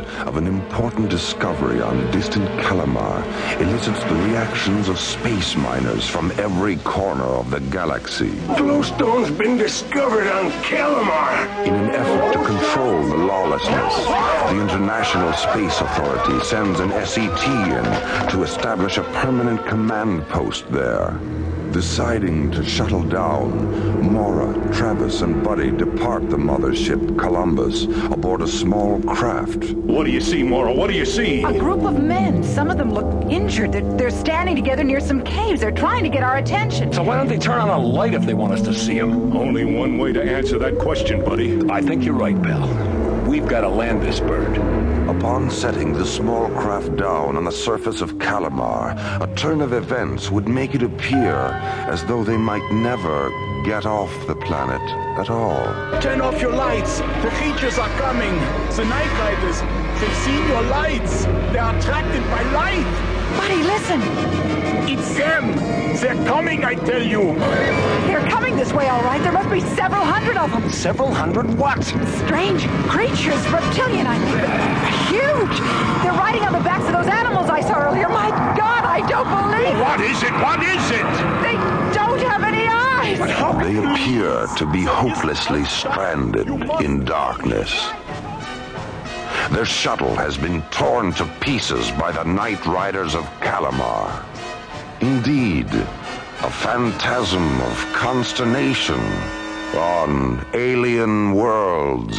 of an important discovery on distant Calamar elicits the reactions of space miners from every corner of the galaxy. Glowstone's been discovered on Calamar! In an effort to control the lawlessness, the International Space Authority sends an SET in to establish a permanent command post there. Deciding to shuttle down, Mora, Travis, and Buddy depart the mothership Columbus aboard a small craft. What do you see, Mora? What do you see? A group of men. Some of them look injured. They're standing together near some caves. They're trying to get our attention. So why don't they turn on a light if they want us to see them? Only one way to answer that question, buddy. I think you're right, Bell. We've got to land this bird. Upon setting the small craft down on the surface of Calamar, a turn of events would make it appear as though they might never get off the planet at all. Turn off your lights! The creatures are coming! The Night Riders! They've seen your lights! They are attracted by light! Buddy, listen! It's them! They're coming, I tell you! They're coming this way, all right. There must be several hundred of them. Several hundred what? Strange creatures, reptilian, I think. Huge! They're riding on the backs of those animals I saw earlier. My God, I don't believe it! What is it? What is it? They don't have any eyes! They appear to be hopelessly stranded in darkness. Their shuttle has been torn to pieces by the Night Riders of Calamar. Indeed, a phantasm of consternation on alien worlds.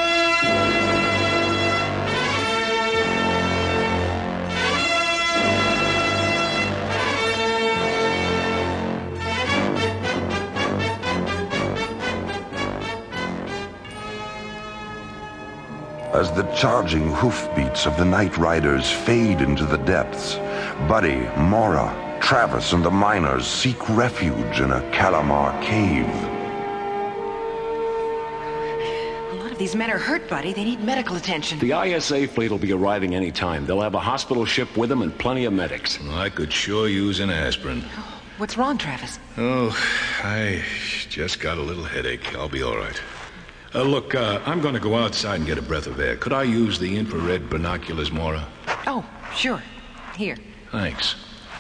As the charging hoofbeats of the Night Riders fade into the depths, Buddy, Mora, Travis, and the miners seek refuge in a Calamar cave. A lot of these men are hurt, Buddy. They need medical attention. The ISA fleet will be arriving any time. They'll have a hospital ship with them and plenty of medics. I could sure use an aspirin. What's wrong, Travis? Oh, I just got a little headache. I'll be all right. Look, I'm going to go outside and get a breath of air. Could I use the infrared binoculars, Mora? Oh, sure. Here. Thanks.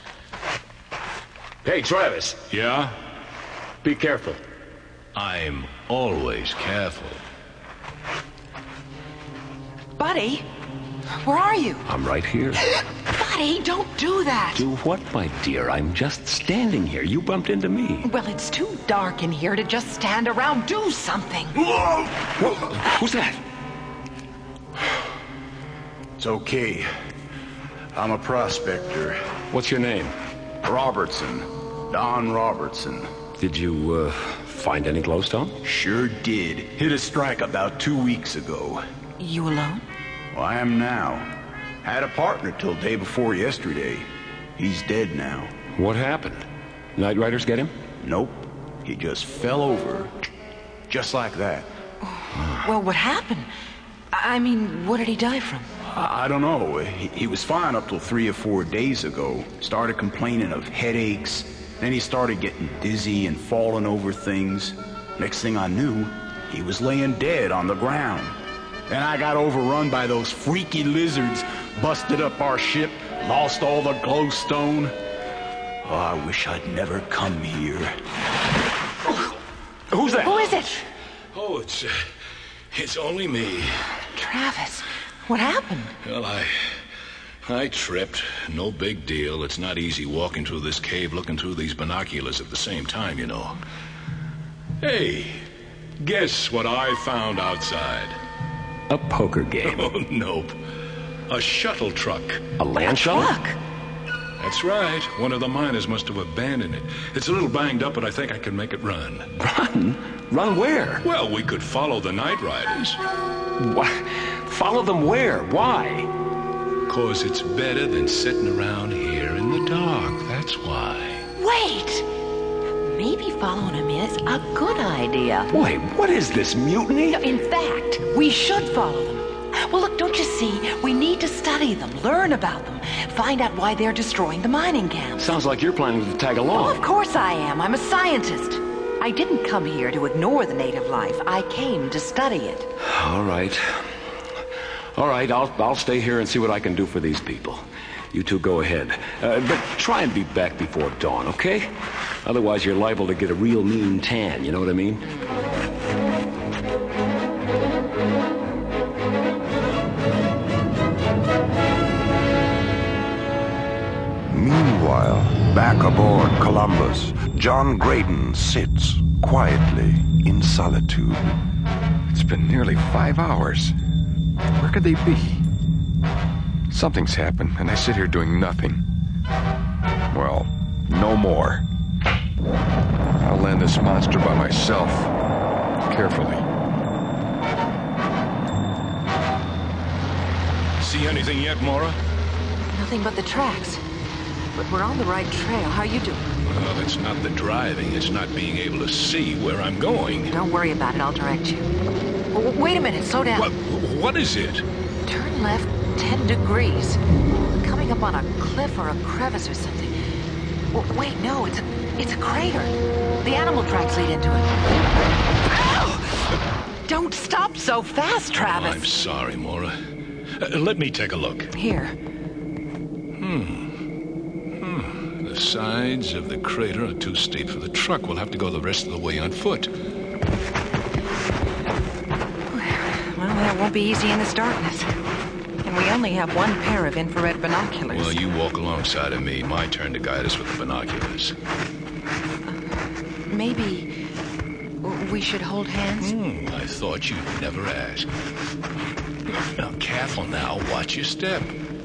Hey, Travis. Yeah? Be careful. I'm always careful. Buddy, where are you? I'm right here. Buddy, don't do that. Do what, my dear? I'm just standing here. You bumped into me. Well, it's too dark in here to just stand around. Do something. Whoa! Who's that? It's okay. I'm a prospector. What's your name? Robertson. Don Robertson. Did you, find any glowstone? Sure did. Hit a strike about 2 weeks ago. You alone? Well, I am now. Had a partner till day before yesterday. He's dead now. What happened? Night Riders get him? Nope. He just fell over. Just like that. Well, what happened? I mean, what did he die from? I don't know. He was fine up till 3 or 4 days ago. Started complaining of headaches. Then he started getting dizzy and falling over things. Next thing I knew, he was laying dead on the ground. Then I got overrun by those freaky lizards, busted up our ship, lost all the glowstone. Oh, I wish I'd never come here. Who's that? Who is it? Oh, it's only me. Travis, what happened? Well, I tripped. No big deal. It's not easy walking through this cave looking through these binoculars at the same time, you know. Hey, guess what I found outside? A poker game. Oh, nope. A shuttle truck. A land shuttle? Truck? That's right. One of the miners must have abandoned it. It's a little banged up, but I think I can make it run. Run? Run where? Well, we could follow the Night Riders. What? Follow them where? Why? 'Cause it's better than sitting around here in the dark. That's why. Wait! Maybe following him is a good idea. Wait, what is this, mutiny? In fact, we should follow them. Well, look, don't you see? We need to study them, learn about them, find out why they're destroying the mining camps. Sounds like you're planning to tag Oh, along. of course I am. I'm a scientist. I didn't come here to ignore the native life. I came to study it. All right. All right, I'll stay here and see what I can do for these people. You two go ahead. But try and be back before dawn, okay? Otherwise, you're liable to get a real mean tan, you know what I mean? Meanwhile, back aboard Columbus, John Graydon sits quietly in solitude. It's been nearly 5 hours. Where could they be? Something's happened, and I sit here doing nothing. Well, no more. I'll land this monster by myself. Carefully. See anything yet, Mora? Nothing but the tracks. But we're on the right trail. How you doing? Well, it's not the driving. It's not being able to see where I'm going. Don't worry about it. I'll direct you. Wait a minute. Slow down. What is it? Turn left 10 degrees. Coming up on a cliff or a crevice or something. Wait, no. It's a crater. The animal tracks lead into it. Ow! Don't stop so fast, Travis. I'm sorry, Mora. Let me take a look. Here. The sides of the crater are too steep for the truck. We'll have to go the rest of the way on foot. Well, that won't be easy in this darkness. And we only have one pair of infrared binoculars. Well, you walk alongside of me. My turn to guide us with the binoculars. Maybe we should hold hands? I thought you'd never ask. Now, careful now. Watch your step.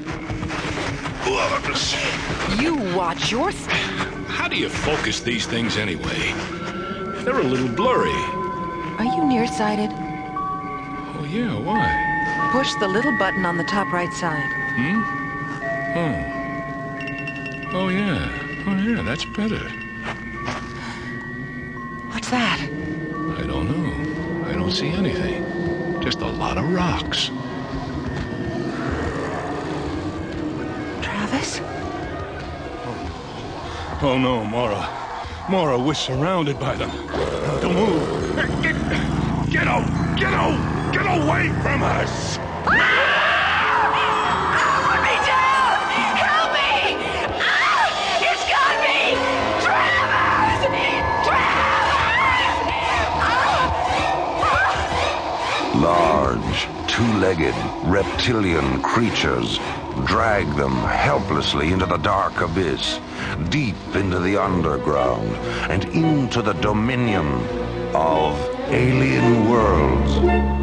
You watch your step. How do you focus these things anyway? They're a little blurry. Are you nearsighted? Oh, yeah, why? Push the little button on the top right side. Oh, yeah, that's better. What's that? I don't know. I don't see anything. Just a lot of rocks. Travis? Oh no, Mora. Mora, we're surrounded by them. Don't move. Get away from us! Put me down! Help me! It's got me! Travis! Travis! Large, two-legged reptilian creatures drag them helplessly into the dark abyss, deep into the underground, and into the dominion of alien worlds.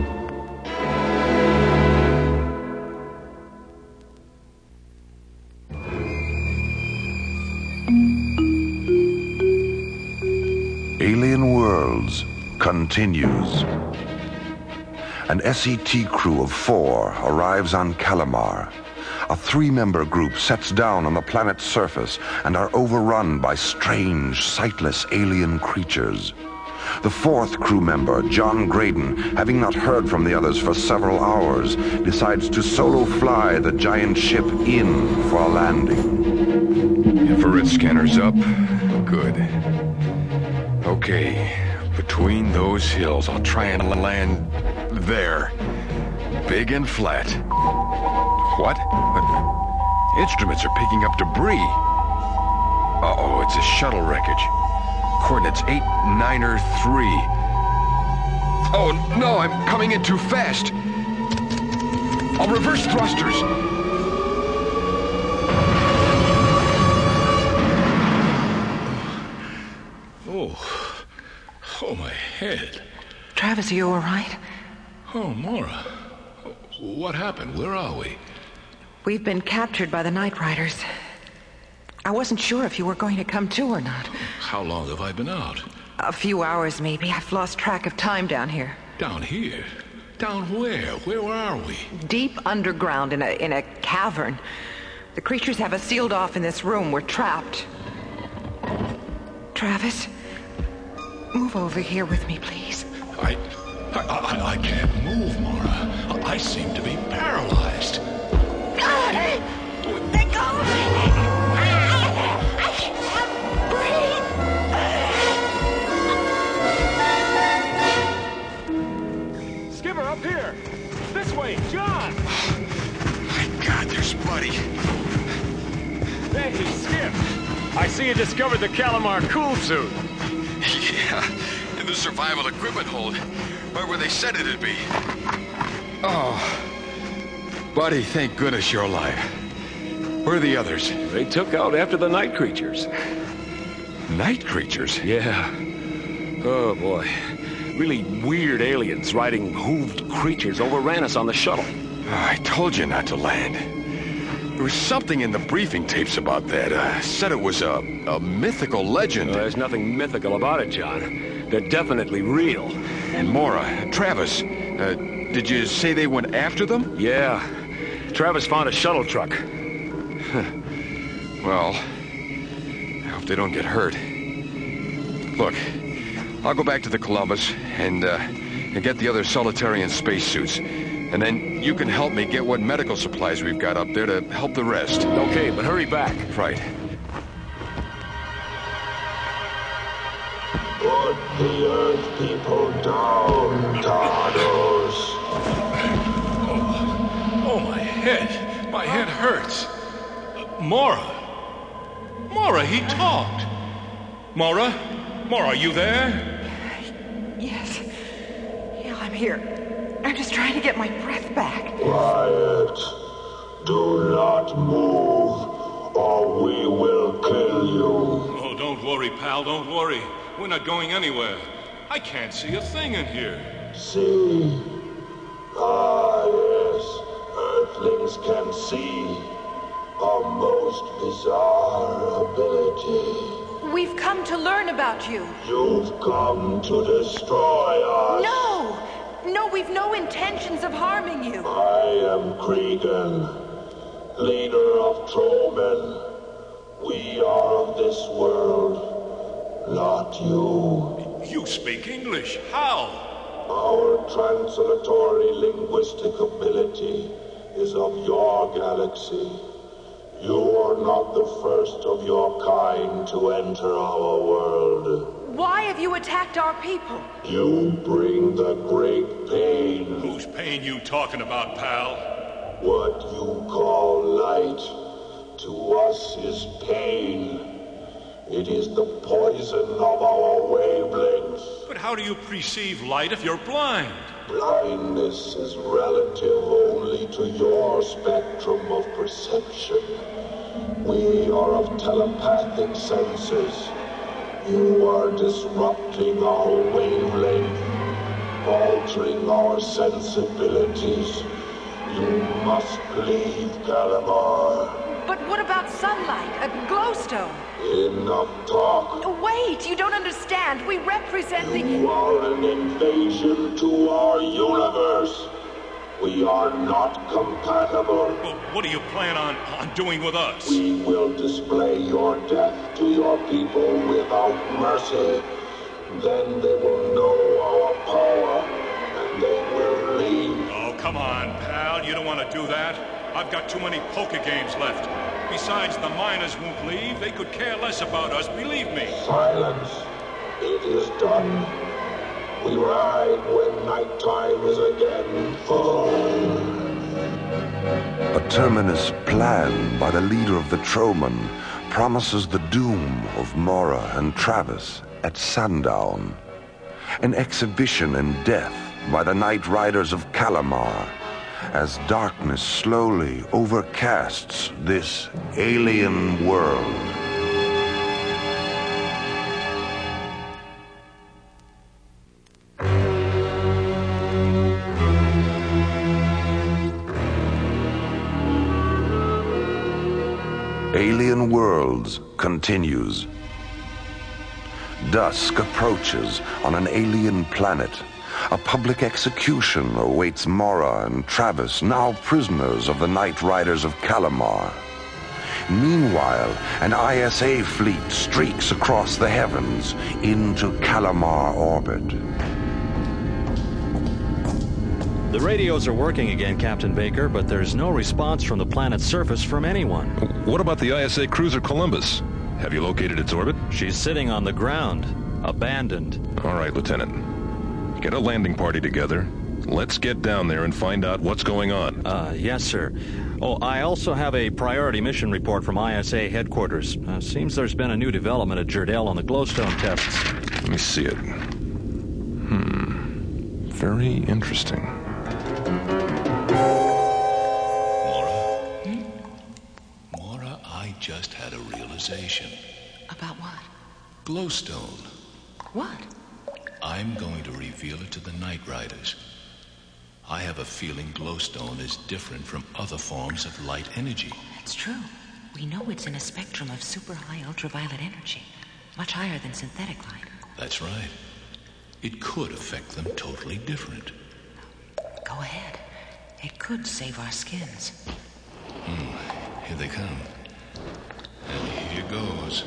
Alien Worlds continues. An SET crew of 4 arrives on Calamar. A 3-member group sets down on the planet's surface and are overrun by strange, sightless alien creatures. The 4th crew member, John Graydon, having not heard from the others for several hours, decides to solo fly the giant ship in for a landing. Infrared scanners up. Good. Okay, between those hills, I'll try and land there. Big and flat. What? Instruments are picking up debris. Uh-oh, it's a shuttle wreckage. Coordinates 8903. Oh, no, I'm coming in too fast. I'll reverse thrusters. Oh, my head. Travis, are you all right? Oh, Mora. What happened? Where are we? We've been captured by the Night Riders. I wasn't sure if you were going to come too or not. How long have I been out? A few hours, maybe. I've lost track of time down here. Down here? Down where? Where are we? Deep underground in a cavern. The creatures have us sealed off in this room. We're trapped. Travis, move over here with me, please. I can't move, Mora. I seem to be paralyzed. Let go of me! I can't breathe! Skipper, up here! This way, John! see you discovered the Calamar cool suit. Yeah, in the survival equipment hold, right where they said it'd be. Oh, buddy, thank goodness you're alive. Where are the others? They took out after the night creatures. Night creatures? Yeah. Oh, boy. Really weird aliens riding hooved creatures overran us on the shuttle. I told you not to land. There was something in the briefing tapes about that. Said it was a mythical legend. There's nothing mythical about it, John. They're definitely real. And Mora, Travis, did you say they went after them? Yeah. Travis found a shuttle truck. Well, I hope they don't get hurt. Look, I'll go back to the Columbus and get the other Solitarian spacesuits. And then you can help me get what medical supplies we've got up there to help the rest. Okay, but hurry back. Right. Put the Earth people down, Cardos. Oh, my head. My head hurts. Mora. Mora, he talked. Mora? Mora, are you there? Yes. Yeah, I'm here. I'm just trying to get my breath back. Quiet. Do not move, or we will kill you. Oh, don't worry, pal, don't worry. We're not going anywhere. I can't see a thing in here. See? Ah, yes. Earthlings can see. A most bizarre ability. We've come to learn about you. You've come to destroy us. No! No, we've no intentions of harming you. I am Cregan, leader of Tromen. We are of this world, not you. You speak English. How? Our translatory linguistic ability is of your galaxy. You are not the first of your kind to enter our world. Why have you attacked our people? You bring the great pain. Whose pain you talking about, pal? What you call light, to us is pain. It is the poison of our wavelengths. But how do you perceive light if you're blind? Blindness is relative only to your spectrum of perception. We are of telepathic senses. You are disrupting our wavelength, altering our sensibilities. You must leave Calamar. But what about sunlight, a glowstone? Enough talk. Wait, you don't understand. We represent You are an invasion to our universe. We are not compatible. Well, what do you plan on doing with us? We will display your death to your people without mercy. Then they will know our power, and they will leave. Oh, come on, pal. You don't want to do that. I've got too many poker games left. Besides, the miners won't leave. They could care less about us, believe me. Silence. It is done. We ride when nighttime is again full. A terminus plan by the leader of the Tromen promises the doom of Mora and Travis at sundown. An exhibition in death by the Night Riders of Calamar as darkness slowly overcasts this alien world. Alien Worlds continues. Dusk approaches on an alien planet. A public execution awaits Mora and Travis, now prisoners of the Night Riders of Calamar. Meanwhile, an ISA fleet streaks across the heavens into Calamar orbit. The radios are working again, Captain Baker, but there's no response from the planet's surface from anyone. What about the ISA cruiser Columbus? Have you located its orbit? She's sitting on the ground, abandoned. All right, Lieutenant. Get a landing party together. let's get down there and find out what's going on. Yes, sir. Oh, I also have a priority mission report from ISA headquarters. Seems there's been a new development at Jerdel on the glowstone tests. Let me see it. Very interesting. Mora, I just had a realization. About what? Glowstone. What? I'm going to reveal it to the Night Riders. I have a feeling glowstone is different from other forms of light energy. It's true. We know it's in a spectrum of super high ultraviolet energy, much higher than synthetic light. That's right. It could affect them totally different. Go ahead. It could save our skins. Here they come. And here goes.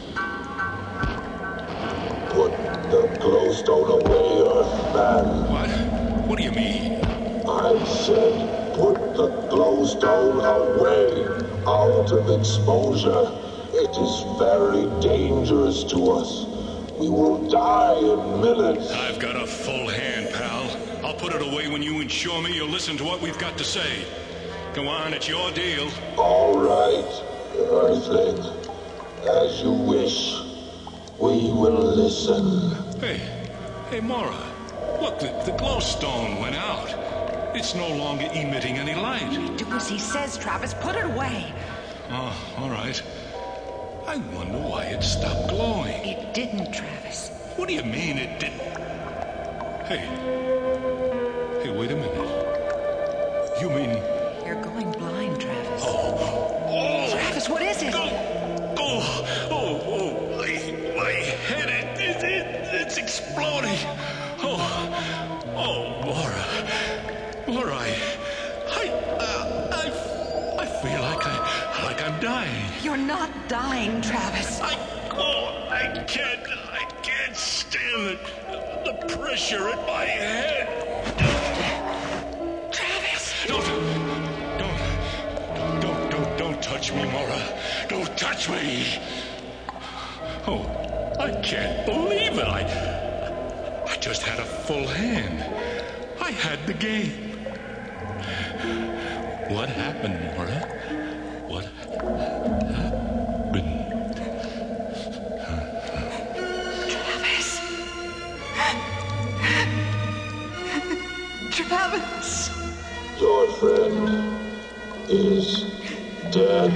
Put the glowstone away, Earthman. What? What do you mean? I said, put the glowstone away, out of exposure. It is very dangerous to us. We will die in minutes. I've got a full hand, pal. I'll put it away when you ensure me you'll listen to what we've got to say. Go on, it's your deal. All right, Earthling. As you wish. We will listen. Hey, Mora. Look, the glowstone went out. It's no longer emitting any light. Do as he says, Travis. Put it away. Oh, all right. I wonder why it stopped glowing. It didn't, Travis. What do you mean it didn't? Hey, wait a minute. You mean... You're going blind, Travis. Oh. Travis, what is it? My head, it's exploding. Mora, I feel like I'm dying. You're not dying, Travis. I can't stand the pressure in my head. Travis! Don't touch me, Mora. Don't touch me. Oh, I can't believe it. I just had a full hand. I had the game. What happened, Mora? What happened? Travis! Your friend is dead.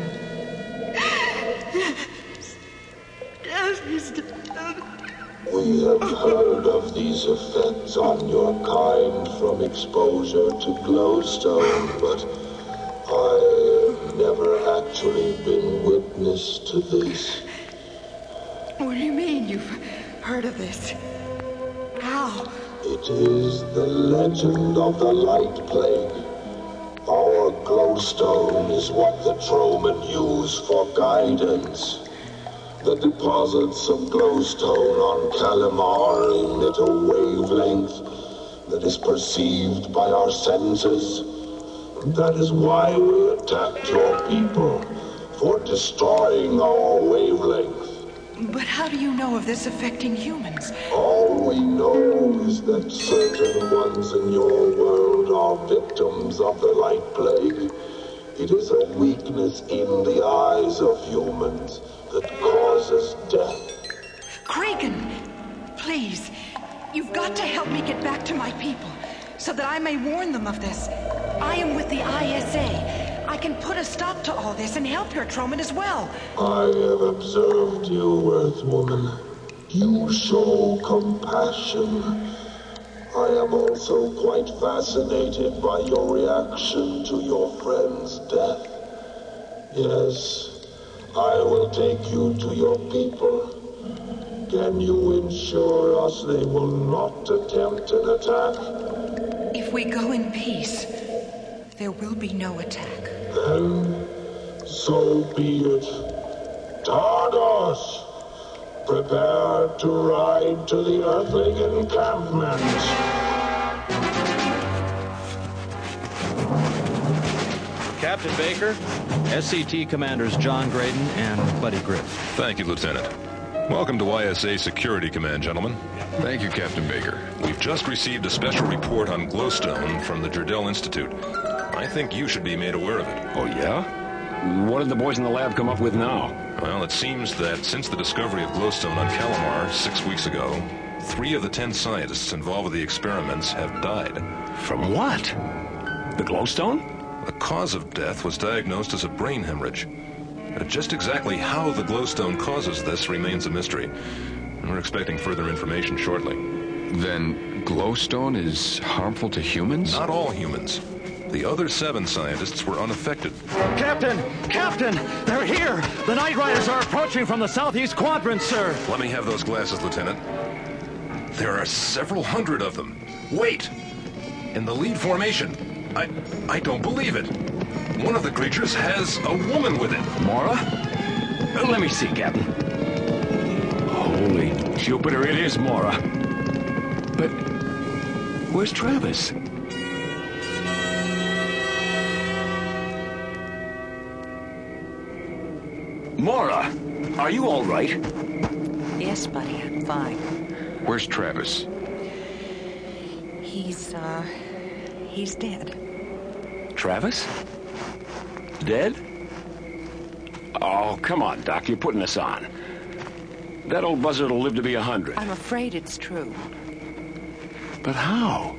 Yes, he's dead. We have heard of these effects on your kind from exposure to glowstone, but I have never actually been witness to this. What do you mean you've heard of this? How? It is the legend of the Light Plague. Our glowstone is what the Troman use for guidance. The deposits of glowstone on Calamar emit a wavelength that is perceived by our senses. That is why we attacked your people, for destroying our wavelength. But how do you know of this affecting humans? All we know is that certain ones in your world are victims of the Light Plague. It is a weakness in the eyes of humans that causes death. Cregan, please, you've got to help me get back to my people, so that I may warn them of this. I am with the ISA. I can put a stop to all this and help your Troman as well. I have observed you, Earthwoman. You show compassion. I am also quite fascinated by your reaction to your friend's death. Yes, I will take you to your people. Can you ensure us they will not attempt an attack? If we go in peace, there will be no attack. Then, so be it. Tardos, prepare to ride to the Earthling encampment. Captain Baker, SCT Commanders John Graydon and Buddy Griff. Thank you, Lieutenant. Welcome to ISA Security Command, gentlemen. Thank you, Captain Baker. We've just received a special report on glowstone from the Jardel Institute. I think you should be made aware of it. Oh, yeah? What did the boys in the lab come up with now? Well, it seems that since the discovery of glowstone on Calamar 6 weeks ago, 3 of the 10 scientists involved with the experiments have died. From what? The glowstone? The cause of death was diagnosed as a brain hemorrhage. Just exactly how the glowstone causes this remains a mystery. We're expecting further information shortly. Then glowstone is harmful to humans? Not all humans. The other 7 scientists were unaffected. Captain! Captain! They're here! The Night Riders are approaching from the southeast quadrant, sir! Let me have those glasses, Lieutenant. There are several hundred of them. Wait! In the lead formation. I don't believe it. One of the creatures has a woman with it. Mora? Let me see, Captain. Holy Jupiter, it is Mora. But where's Travis? Mora, are you all right? Yes, buddy, I'm fine. Where's Travis? He's dead. Travis? Dead? Oh, come on, Doc. You're putting us on. That old buzzard will live to be 100. I'm afraid it's true. But how?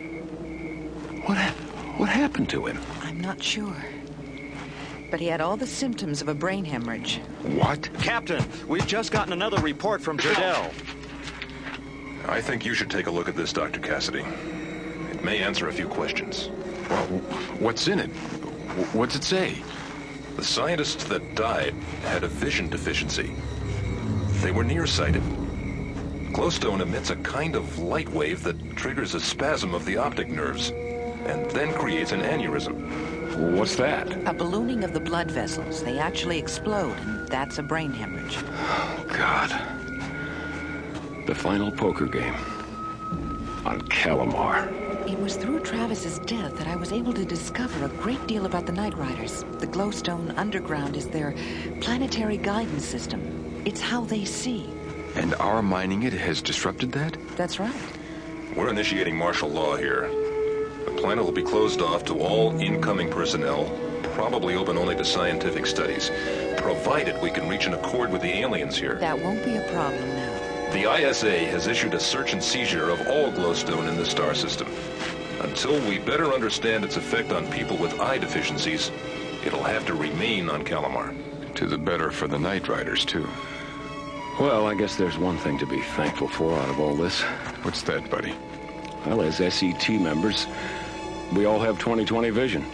What happened to him? I'm not sure. But he had all the symptoms of a brain hemorrhage. What? Captain, we've just gotten another report from Jardel. I think you should take a look at this, Dr. Cassidy. It may answer a few questions. Well, what's in it? What's it say? The scientists that died had a vision deficiency. They were nearsighted. Glowstone emits a kind of light wave that triggers a spasm of the optic nerves, and then creates an aneurysm. What's that? A ballooning of the blood vessels. They actually explode, and that's a brain hemorrhage. Oh, God. The final poker game. On Calamar. It was through Travis's death that I was able to discover a great deal about the Night Riders. The Glowstone Underground is their planetary guidance system. It's how they see. And our mining it has disrupted that? That's right. We're initiating martial law here. The planet will be closed off to all incoming personnel, probably open only to scientific studies, provided we can reach an accord with the aliens here. That won't be a problem now. The ISA has issued a search and seizure of all glowstone in the star system. Until we better understand its effect on people with eye deficiencies, it'll have to remain on Calamar. To the better for the Night Riders, too. Well, I guess there's one thing to be thankful for out of all this. What's that, buddy? Well, as SET members, we all have 20/20 vision.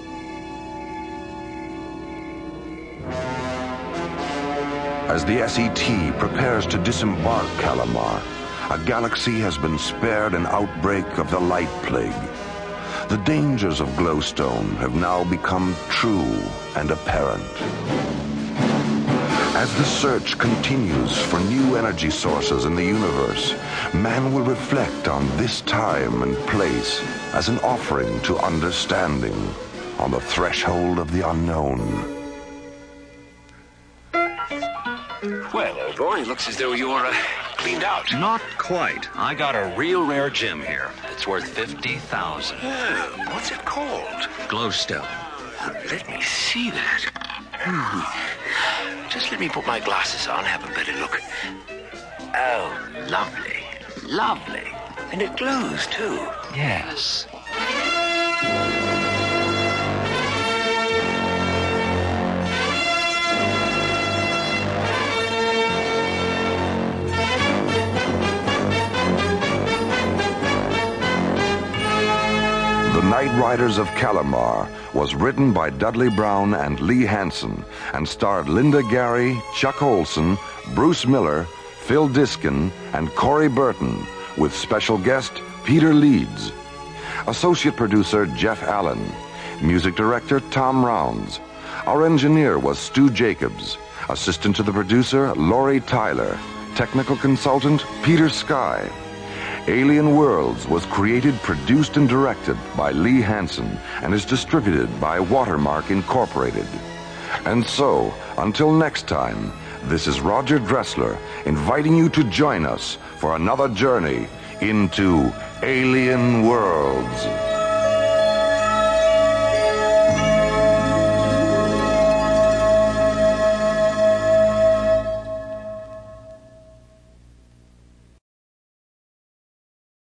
As the SET prepares to disembark Calamar, a galaxy has been spared an outbreak of the Light Plague. The dangers of glowstone have now become true and apparent. As the search continues for new energy sources in the universe, man will reflect on this time and place as an offering to understanding on the threshold of the unknown. Well, old boy, looks as though you're cleaned out. Not quite. I got a real rare gem here. It's worth 50,000. Oh, what's it called? Glowstone. Let me see that. Just let me put my glasses on, have a better look. Oh, lovely. Lovely. And it glows, too. Yes. The Night Riders of Calamar was written by Dudley Brown and Lee Hansen and starred Linda Gary, Chuck Olson, Bruce Miller, Phil Diskin, and Corey Burton, with special guest Peter Leeds. Associate producer Jeff Allen. Music director Tom Rounds. Our engineer was Stu Jacobs. Assistant to the producer Laurie Tyler. Technical consultant Peter Sky. Alien Worlds was created, produced, and directed by Lee Hansen and is distributed by Watermark Incorporated. And so, until next time, This is Roger Dressler, inviting you to join us for another journey into alien worlds.